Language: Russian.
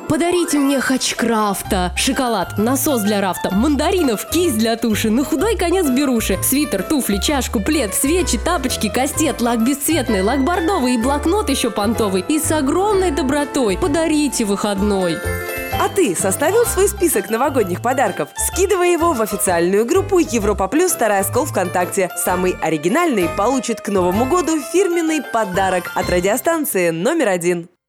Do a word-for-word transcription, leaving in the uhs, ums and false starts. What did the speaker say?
Подарите мне хачкрафта, шоколад, насос для рафта, мандаринов, кисть для туши, на худой конец беруши, свитер, туфли, чашку, плед, свечи, тапочки, кастет, лак бесцветный, лак бордовый и блокнот еще понтовый. И с огромной добротой подарите выходной. А ты составил свой список новогодних подарков? Скидывай его в официальную группу Европа Плюс Вторая Скол ВКонтакте. Самый оригинальный получит к Новому году фирменный подарок от радиостанции номер один.